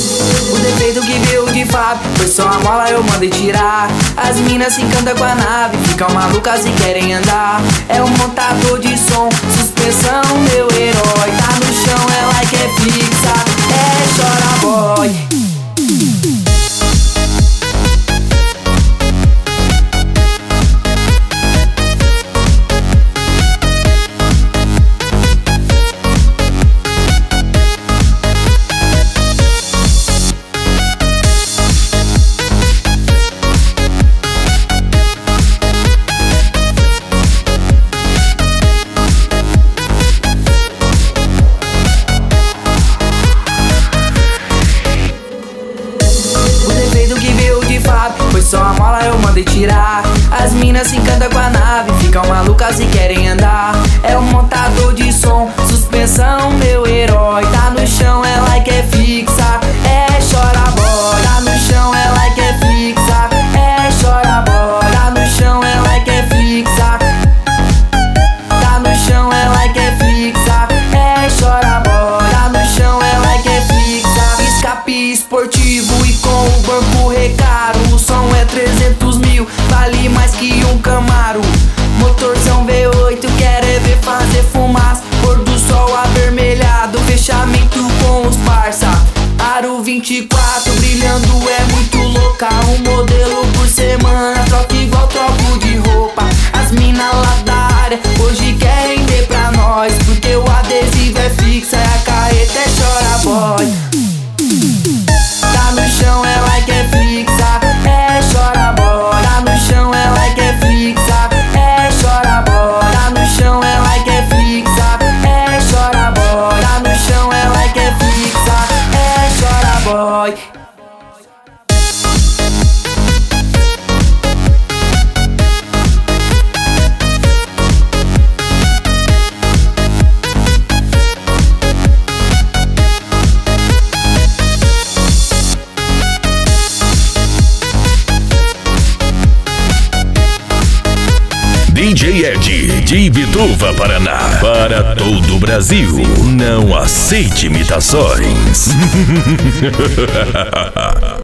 O defeito que veio de fato foi só a mola, eu mandei tirar. As minas se encantam com a nave, ficam malucas e querem andar. É um montador de som, suspensão, meu herói. Tá no chão, ela quer fixa, chora boy. Foi só a mola, eu mandei tirar. As minas se encantam com a nave, ficam malucas e querem andar. É um montador de som, suspensão, meu herói. Tá no chão, ela quer fixa, chora boy. Tá no chão, ela quer fixa, chora boy. Tá no chão, ela quer fixa. Tá no chão, ela quer fixa, chora boy. Tá no chão, ela quer fixa. Escape esportivo e com o banco recaro. O som é 300 mil, vale mais que um Camaro. Motorzão V8, quer é ver fazer fumaça. Pôr do sol avermelhado, fechamento com os parça. Aro 24, brilhando é muito louca. Um modelo por semana, troca igual troco de roupa. As mina lá da área, hoje quer render pra nós. Porque o adesivo é fixo, a carreta chora boy. Tá no chão, ela quer fixa, chora boy. Tá no chão, ela quer fixa, chora boy. Tá no chão, ela quer fixa, chora boy. Tá no chão, ela quer fixa, chora boy. DJ Ed, de Ibituva, Paraná, para todo o Brasil. Não aceite imitações.